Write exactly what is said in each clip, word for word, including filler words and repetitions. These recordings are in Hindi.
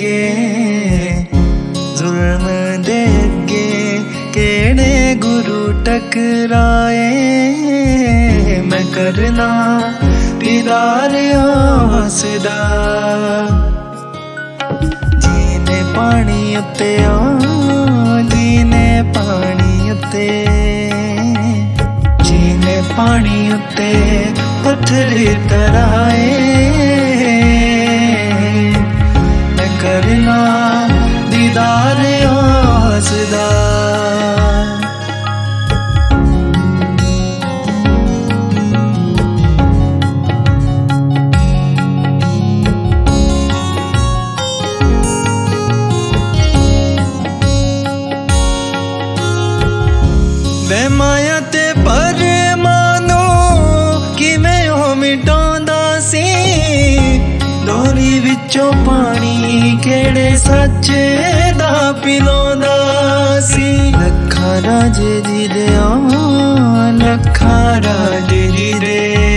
अगे जुल्म दे अगे केड़े गुरु टकराए। मैं करना दीदार आसदा जीने पानी उत्ते जीने पानी उत्ते जीने पानी उत्ते पत्थर तराए। मैं करना दीदार आसदा वे माया ते पर मानो कि मैं हो मिटांदा सी डोरी विचों पानी केड़े सच दा पिलांदा सी। लखा राजे जी दे लखा राजे जी दे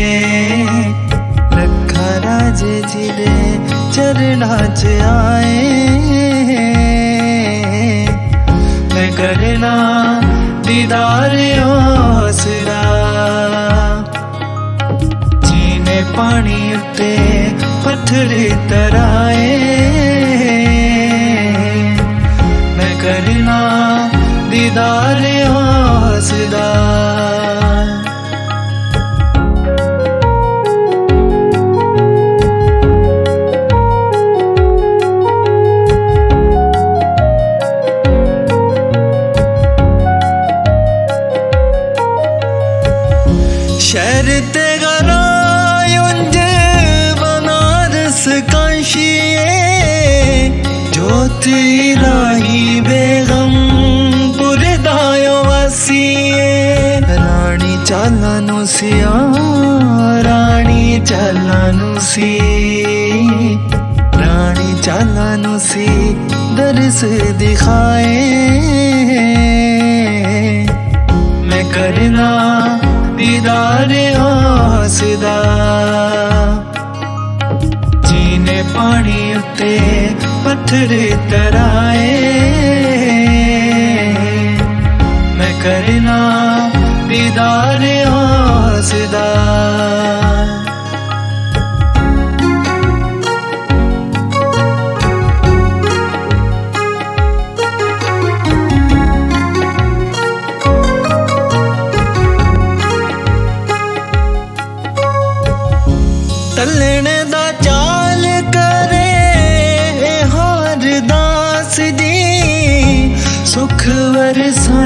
लखा राजे जी दे चरणा च आए। मैं करना दीदार आसरा जीने पानी उत्ते पत्थर तराए। मैं करना दीदार आसरा शहर ते गरायुंज बनारस काशिए ज्योति राही बेगम पुरदायो वसीए। रानी चालानु सिया रानी चालानु सी रानी चालानु सी दर्स दिखाए। मैं करना दीदार आसदा जीने पानी उत्ते पत्थर तराए। मैं करना दीदार आसदा तलने दा चाल करे हार दास दी सुख वरसा